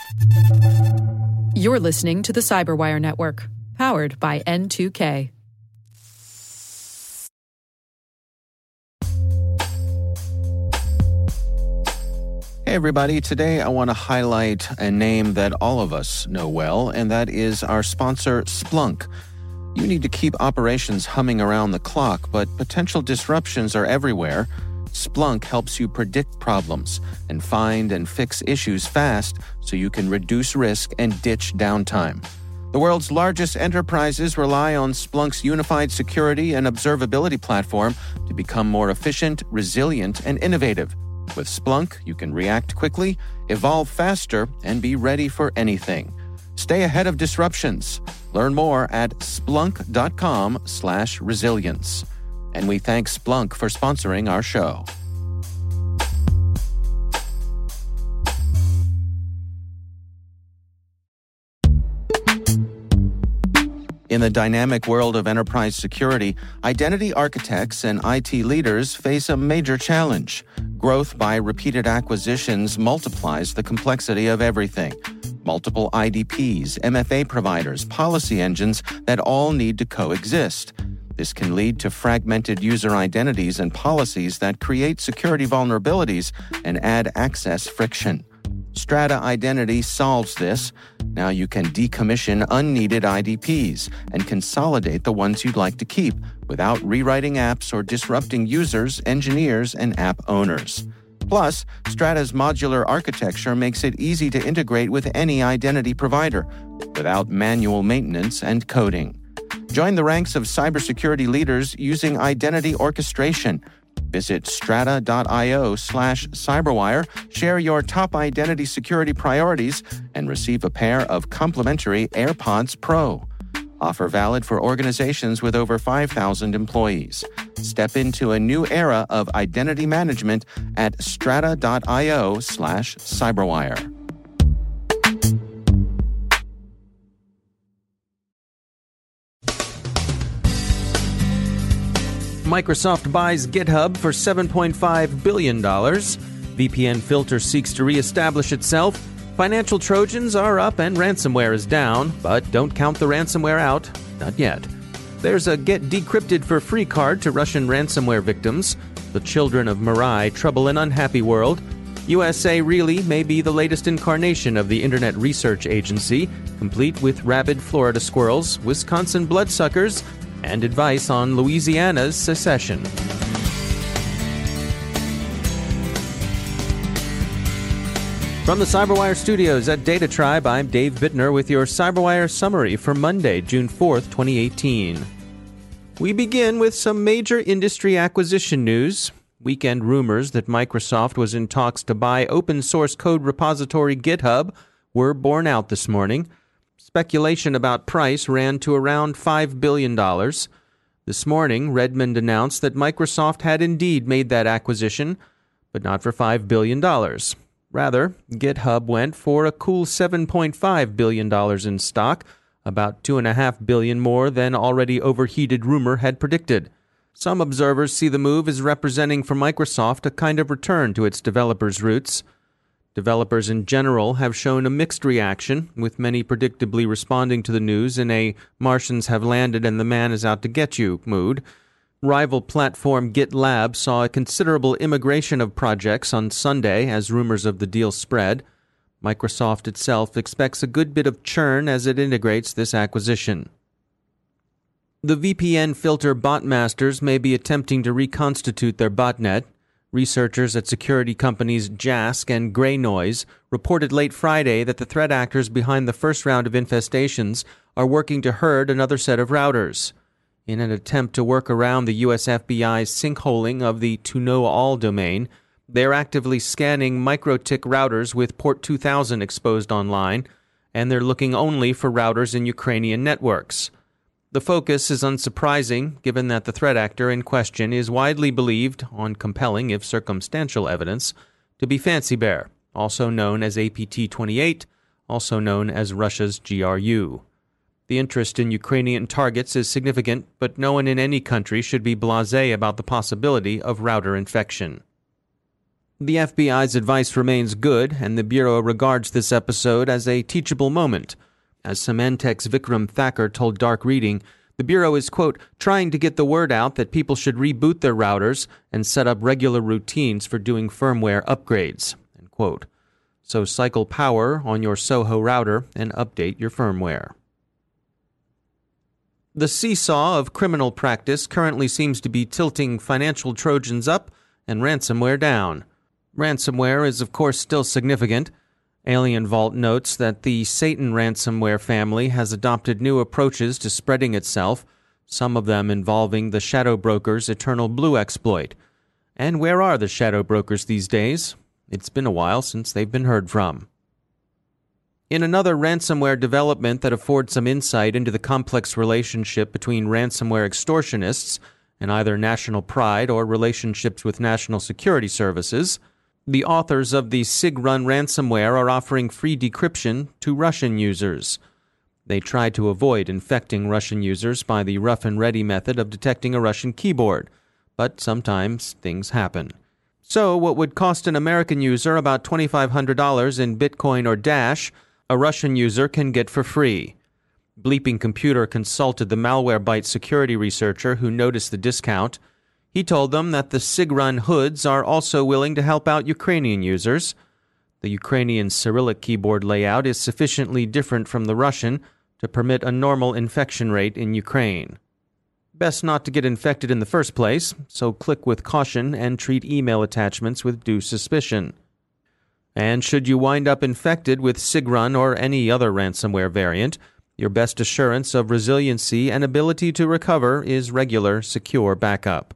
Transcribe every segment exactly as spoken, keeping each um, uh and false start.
You're listening to the Cyberwire Network, powered by N two K. Hey everybody, today I want to highlight a name that all of us know well, and that is our sponsor, Splunk. You need to keep operations humming around the clock, but potential disruptions are everywhere. Splunk helps you predict problems and find and fix issues fast so you can reduce risk and ditch downtime. The world's largest enterprises rely on Splunk's unified security and observability platform to become more efficient, resilient, and innovative. With Splunk, you can react quickly, evolve faster, and be ready for anything. Stay ahead of disruptions. Learn more at splunk.com slash resilience. And we thank Splunk for sponsoring our show. In the dynamic world of enterprise security, identity architects and I T leaders face a major challenge. Growth by repeated acquisitions multiplies the complexity of everything. Multiple I D Ps, M F A providers, policy engines that all need to coexist. This can lead to fragmented user identities and policies that create security vulnerabilities and add access friction. Strata Identity solves this. Now you can decommission unneeded I D Ps and consolidate the ones you'd like to keep without rewriting apps or disrupting users, engineers, and app owners. Plus, Strata's modular architecture makes it easy to integrate with any identity provider without manual maintenance and coding. Join the ranks of cybersecurity leaders using identity orchestration. Visit strata.io slash cyberwire, share your top identity security priorities, and receive a pair of complimentary AirPods Pro. Offer valid for organizations with over five thousand employees. Step into a new era of identity management at strata.io slash cyberwire. Microsoft buys GitHub for seven point five billion dollars. V P N Filter seeks to reestablish itself. Financial Trojans are up and ransomware is down, but don't count the ransomware out. Not yet. There's a Get Decrypted for Free card to Russian ransomware victims. The children of Mirai trouble an unhappy world. U S A really may be the latest incarnation of the Internet Research Agency, complete with rabid Florida squirrels, Wisconsin bloodsuckers, and advice on Louisiana's secession. From the Cyberwire studios at Data Tribe, I'm Dave Bittner with your Cyberwire summary for Monday, June fourth, twenty eighteen. We begin with some major industry acquisition news. Weekend rumors that Microsoft was in talks to buy open-source code repository GitHub were borne out this morning. Speculation about price ran to around five billion dollars. This morning, Redmond announced that Microsoft had indeed made that acquisition, but not for five billion dollars. Rather, GitHub went for a cool seven point five billion dollars in stock, about two point five billion dollars more than already overheated rumor had predicted. Some observers see the move as representing for Microsoft a kind of return to its developers' roots. Developers in general have shown a mixed reaction, with many predictably responding to the news in a Martians have landed and the man is out to get you mood. Rival platform GitLab saw a considerable immigration of projects on Sunday as rumors of the deal spread. Microsoft itself expects a good bit of churn as it integrates this acquisition. The V P N filter botmasters may be attempting to reconstitute their botnet. Researchers at security companies Jask and Grey Noise reported late Friday that the threat actors behind the first round of infestations are working to herd another set of routers. In an attempt to work around the U S F B I's sinkholing of the To Know All domain, they're actively scanning MikroTik routers with port two thousand exposed online, and they're looking only for routers in Ukrainian networks. The focus is unsurprising, given that the threat actor in question is widely believed, on compelling if circumstantial evidence, to be Fancy Bear, also known as A P T twenty-eight, also known as Russia's G R U. The interest in Ukrainian targets is significant, but no one in any country should be blasé about the possibility of router infection. The F B I's advice remains good, and the Bureau regards this episode as a teachable moment. As Symantec's Vikram Thakur told Dark Reading, the Bureau is, quote, trying to get the word out that people should reboot their routers and set up regular routines for doing firmware upgrades, end quote. So cycle power on your Soho router and update your firmware. The seesaw of criminal practice currently seems to be tilting financial Trojans up and ransomware down. Ransomware is, of course, still significant. Alien Vault notes that the Satan ransomware family has adopted new approaches to spreading itself, some of them involving the Shadow Broker's Eternal Blue exploit. And where are the Shadow Brokers these days? It's been a while since they've been heard from. In another ransomware development that affords some insight into the complex relationship between ransomware extortionists and either national pride or relationships with national security services, the authors of the SigRun ransomware are offering free decryption to Russian users. They try to avoid infecting Russian users by the rough and ready method of detecting a Russian keyboard, but sometimes things happen. So what would cost an American user about twenty-five hundred dollars in Bitcoin or Dash, a Russian user can get for free. Bleeping Computer consulted the Malwarebytes security researcher who noticed the discount. He told them that the SigRun hoods are also willing to help out Ukrainian users. The Ukrainian Cyrillic keyboard layout is sufficiently different from the Russian to permit a normal infection rate in Ukraine. Best not to get infected in the first place, so click with caution and treat email attachments with due suspicion. And should you wind up infected with SigRun or any other ransomware variant, your best assurance of resiliency and ability to recover is regular, secure backup.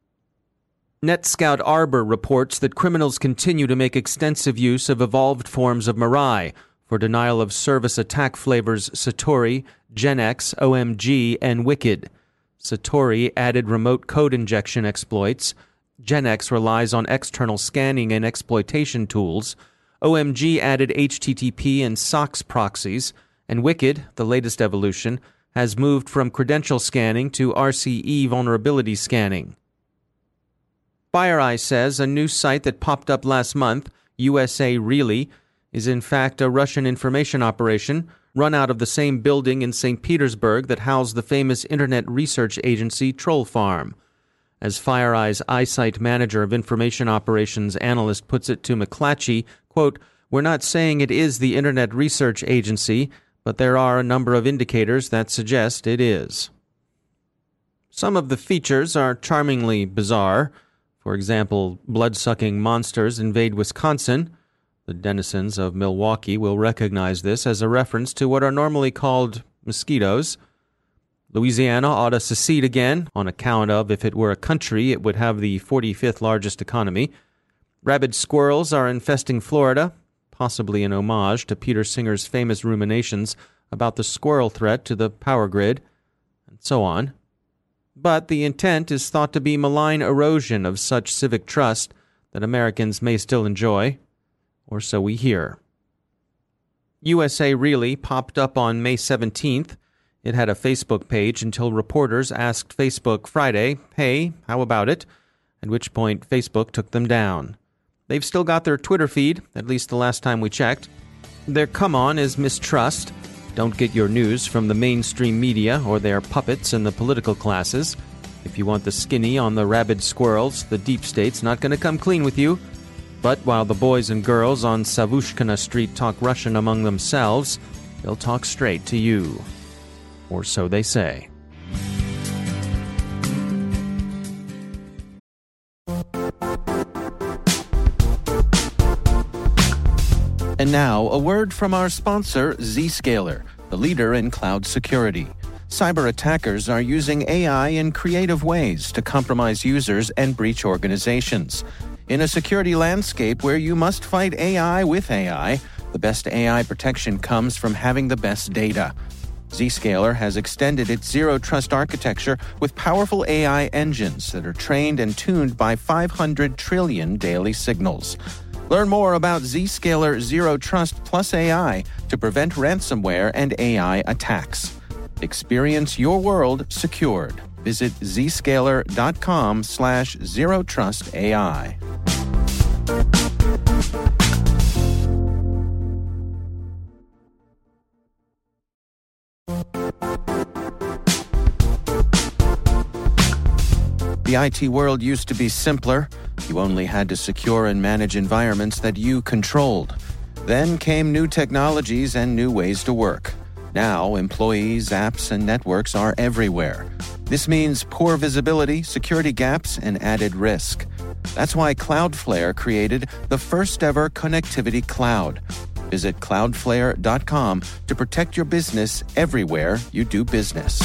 NetScout Arbor reports that criminals continue to make extensive use of evolved forms of Mirai for denial-of-service attack flavors Satori, Genex, O M G, and Wicked. Satori added remote code injection exploits. Genex relies on external scanning and exploitation tools. O M G added H T T P and SOX proxies. And Wicked, the latest evolution, has moved from credential scanning to R C E vulnerability scanning. FireEye says a new site that popped up last month, U S A Really, is in fact a Russian information operation run out of the same building in Saint Petersburg that housed the famous internet research agency Troll Farm. As FireEye's iSite manager of information operations analyst puts it to McClatchy, quote, we're not saying it is the internet research agency, but there are a number of indicators that suggest it is. Some of the features are charmingly bizarre. For example, blood-sucking monsters invade Wisconsin. The denizens of Milwaukee will recognize this as a reference to what are normally called mosquitoes. Louisiana ought to secede again, on account of if it were a country, it would have the forty-fifth largest economy. Rabid squirrels are infesting Florida, possibly an homage to Peter Singer's famous ruminations about the squirrel threat to the power grid, and so on. But the intent is thought to be malign erosion of such civic trust that Americans may still enjoy, or so we hear. U S A Really popped up on May seventeenth. It had a Facebook page until reporters asked Facebook Friday, hey, how about it? At which point Facebook took them down. They've still got their Twitter feed, at least the last time we checked. Their come-on is mistrust. Don't get your news from the mainstream media or their puppets in the political classes. If you want the skinny on the rabid squirrels, the deep state's not going to come clean with you. But while the boys and girls on Savushkina Street talk Russian among themselves, they'll talk straight to you. Or so they say. And now, a word from our sponsor, Zscaler, the leader in cloud security. Cyber attackers are using A I in creative ways to compromise users and breach organizations. In a security landscape where you must fight A I with A I, the best A I protection comes from having the best data. Zscaler has extended its zero-trust architecture with powerful A I engines that are trained and tuned by five hundred trillion daily signals. Learn more about Zscaler Zero Trust Plus A I to prevent ransomware and A I attacks. Experience your world secured. Visit zscaler.com slash zero trust AI. The I T world used to be simpler. You only had to secure and manage environments that you controlled. Then came new technologies and new ways to work. Now, employees, apps, and networks are everywhere. This means poor visibility, security gaps, and added risk. That's why Cloudflare created the first-ever connectivity cloud. Visit cloudflare dot com to protect your business everywhere you do business.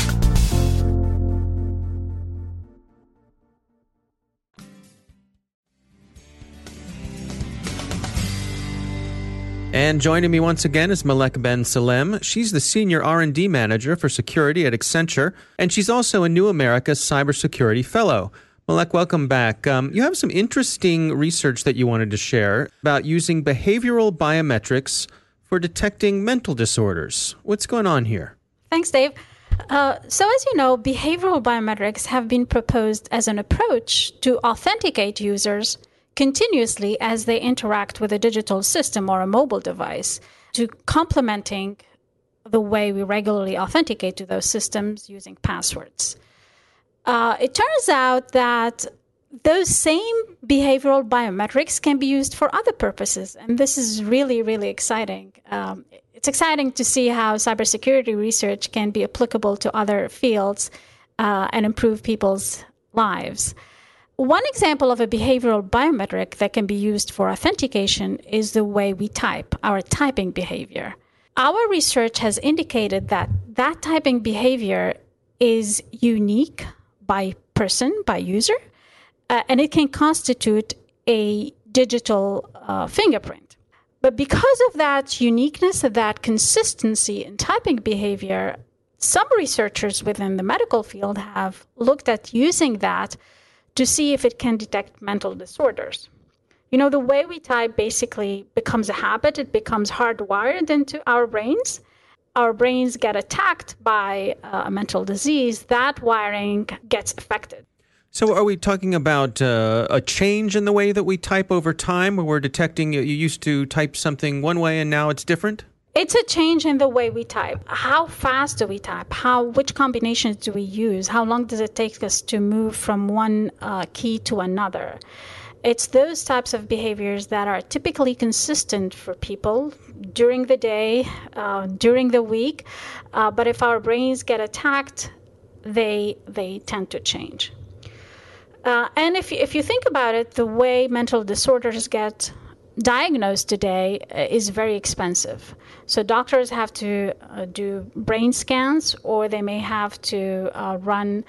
And joining me once again is Malek Ben Salem. She's the Senior R and D Manager for Security at Accenture, and she's also a New America Cybersecurity Fellow. Malek, welcome back. Um, you have some interesting research that you wanted to share about using behavioral biometrics for detecting mental disorders. What's going on here? Thanks, Dave. Uh, so as you know, behavioral biometrics have been proposed as an approach to authenticate users continuously as they interact with a digital system or a mobile device, to complementing the way we regularly authenticate to those systems using passwords. Uh, it turns out that those same behavioral biometrics can be used for other purposes, and this is really, really exciting. Um, it's exciting to see how cybersecurity research can be applicable to other fields uh, and improve people's lives. One example of a behavioral biometric that can be used for authentication is the way we type, our typing behavior. Our research has indicated that that typing behavior is unique by person, by user, uh, and it can constitute a digital uh, fingerprint. But because of that uniqueness, of that consistency in typing behavior, some researchers within the medical field have looked at using that to see if it can detect mental disorders. You know, the way we type basically becomes a habit. It becomes hardwired into our brains. Our brains get attacked by a mental disease. That wiring gets affected. So are we talking about uh, a change in the way that we type over time, where we're detecting you used to type something one way and now it's different? It's a change in the way we type. How fast do we type? How, which combinations do we use? How long does it take us to move from one uh, key to another? It's those types of behaviors that are typically consistent for people during the day, uh, during the week. Uh, but if our brains get attacked, they they tend to change. Uh, and if if you think about it, the way mental disorders get diagnosed today is very expensive. So doctors have to uh, do brain scans, or they may have to uh, run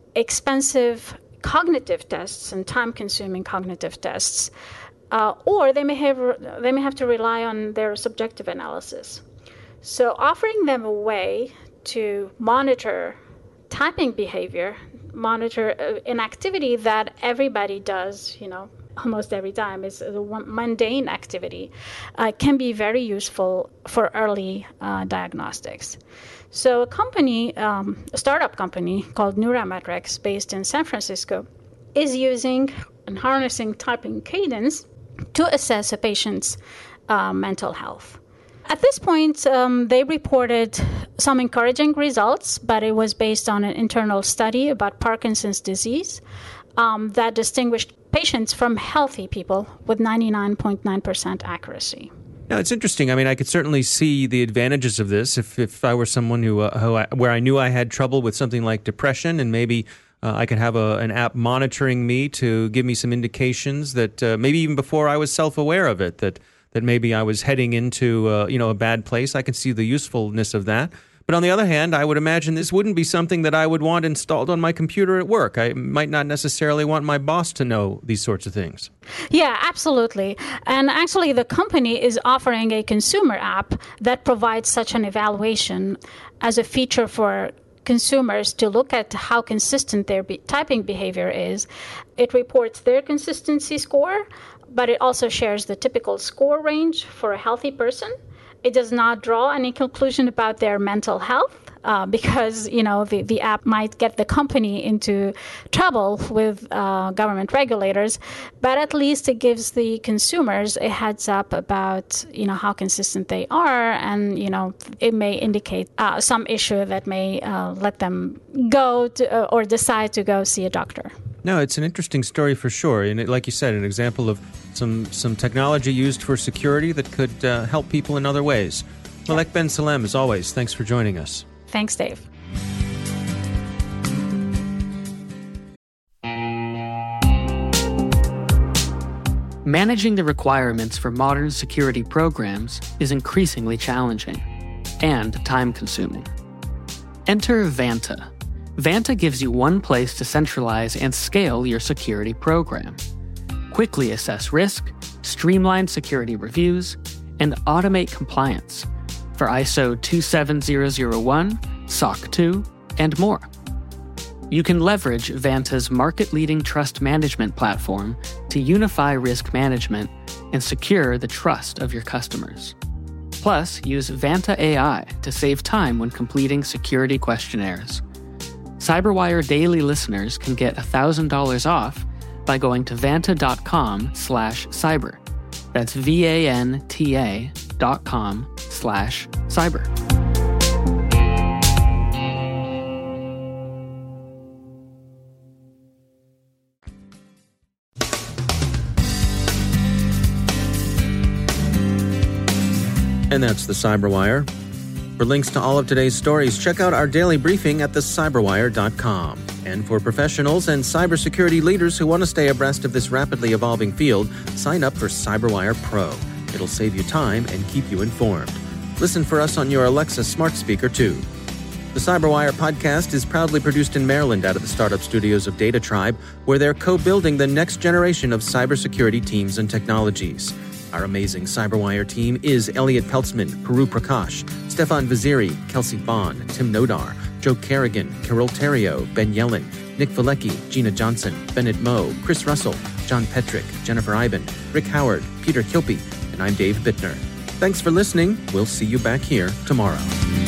expensive cognitive tests and time-consuming cognitive tests, uh, or they may have they may have to rely on their subjective analysis. So offering them a way to monitor typing behavior, monitor uh, an activity that everybody does, you know, almost every time, is a mundane activity, uh, can be very useful for early uh, diagnostics. So a company, um, a startup company called Neurametrics, based in San Francisco, is using and harnessing typing cadence to assess a patient's uh, mental health. At this point, um, they reported some encouraging results, but it was based on an internal study about Parkinson's disease um, that distinguished patients from healthy people with ninety-nine point nine percent accuracy. Now, it's interesting. I mean, I could certainly see the advantages of this if, if I were someone who, uh, who I, where I knew I had trouble with something like depression, and maybe uh, I could have a, an app monitoring me to give me some indications that uh, maybe even before I was self-aware of it, that that maybe I was heading into uh, you know a bad place. I can see the usefulness of that. But on the other hand, I would imagine this wouldn't be something that I would want installed on my computer at work. I might not necessarily want my boss to know these sorts of things. Yeah, absolutely. And actually, the company is offering a consumer app that provides such an evaluation as a feature for consumers to look at how consistent their be- typing behavior is. It reports their consistency score, but it also shares the typical score range for a healthy person. It does not draw any conclusion about their mental health uh, because, you know, the, the app might get the company into trouble with uh, government regulators, but at least it gives the consumers a heads up about, you know, how consistent they are, and, you know, it may indicate uh, some issue that may uh, let them go to, uh, or decide to go see a doctor. No, it's an interesting story for sure. And it, like you said, an example of some, some technology used for security that could uh, help people in other ways. Malek Ben Salem, as always, thanks for joining us. Thanks, Dave. Managing the requirements for modern security programs is increasingly challenging and time-consuming. Enter Vanta. Vanta gives you one place to centralize and scale your security program. Quickly assess risk, streamline security reviews, and automate compliance for I S O two seven zero zero one, S O C two, and more. You can leverage Vanta's market-leading trust management platform to unify risk management and secure the trust of your customers. Plus, use Vanta A I to save time when completing security questionnaires. CyberWire Daily listeners can get one thousand dollars off by going to vanta.com slash cyber. That's V-A-N-T-A dot com slash cyber. And that's the Cyberwire. For links to all of today's stories, check out our daily briefing at the cyberwire dot com. And for professionals and cybersecurity leaders who want to stay abreast of this rapidly evolving field, sign up for Cyberwire Pro. It'll save you time and keep you informed. Listen for us on your Alexa smart speaker, too. The Cyberwire podcast is proudly produced in Maryland out of the startup studios of Data Tribe, where they're co-building the next generation of cybersecurity teams and technologies. Our amazing Cyberwire team is Elliot Peltzman, Puru Prakash, Stefan Vaziri, Kelsey Bond, Tim Nodar, Joe Kerrigan, Carol Terrio, Ben Yellen, Nick Valecki, Gina Johnson, Bennett Moe, Chris Russell, John Petrick, Jennifer Iben, Rick Howard, Peter Kilpie, and I'm Dave Bittner. Thanks for listening. We'll see you back here tomorrow.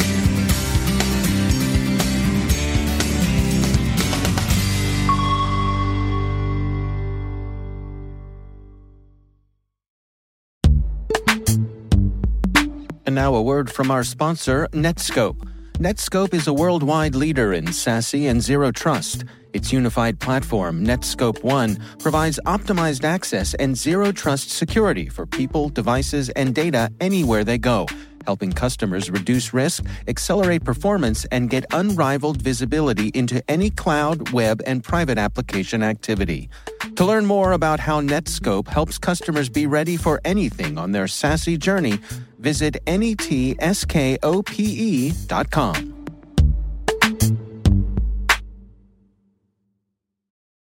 And now a word from our sponsor, Netskope. Netskope is a worldwide leader in SASE and Zero Trust. Its unified platform, Netskope One, provides optimized access and Zero Trust security for people, devices, and data anywhere they go, helping customers reduce risk, accelerate performance, and get unrivaled visibility into any cloud, web, and private application activity. To learn more about how Netskope helps customers be ready for anything on their SASE journey, visit netskope dot com.